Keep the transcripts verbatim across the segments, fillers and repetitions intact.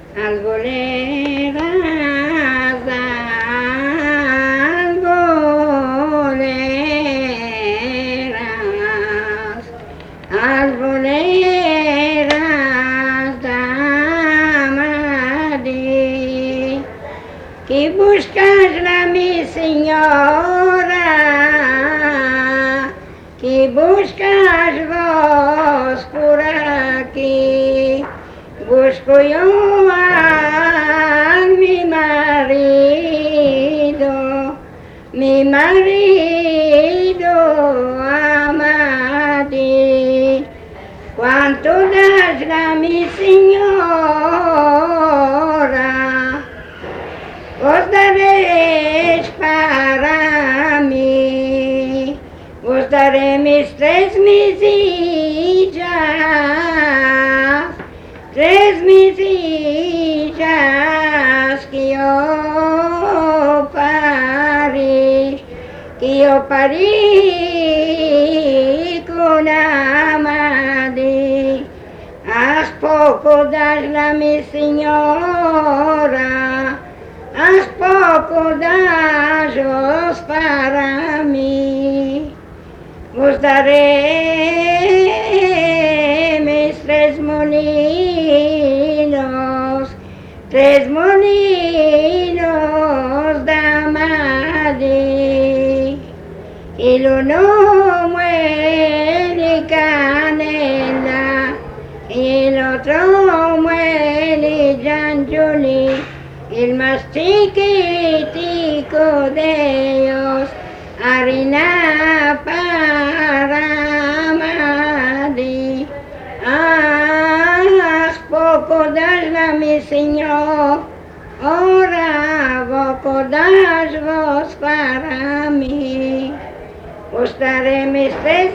Arboledas, arboledas, arboledas, damadí, que buscas la mi señora, que buscas vos por aquí. Busco yo a mi marido, mi marido amadí. ¿Cuánto das a mi señora? Vos daréis para mí, vos daré mis tres misillas. Tres misillas que yo parí, que yo parí con amadí. Haz poco darla mi señora, haz poco daros para mí. Os daré mis tres molinos, tres molinos damadí. El uno muele canela y el otro muele janjuli. El más chiquitico de ellos, harina para amadí. Haz poco darla mi señor, ora poco das vos para mí. Os daré mis tres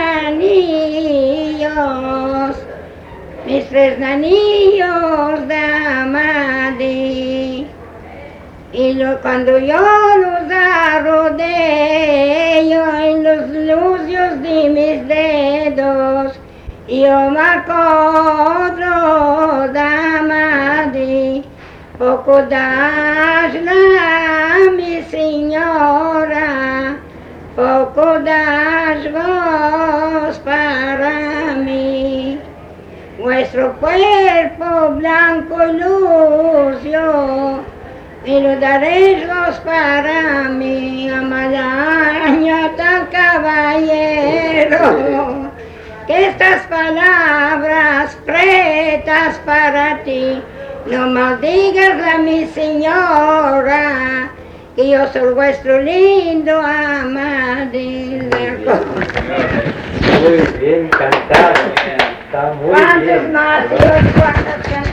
nanillos, mis tres nanillos damadí. Y lo, cuando yo los arrodillo en los lucios de mis dedos, yo me acuerdo damadí. Poco das la mi señora, poco das vos para mí. Vuestro cuerpo blanco y lucio, y lo daréis vos para mí, amadaña tal caballero, que estas palabras pretas para ti, no maldigas a mi señora, que yo soy vuestro lindo amadí. Muy bien cantado, está muy bien. ¿Cuántos más? ¿Cuántas canciones?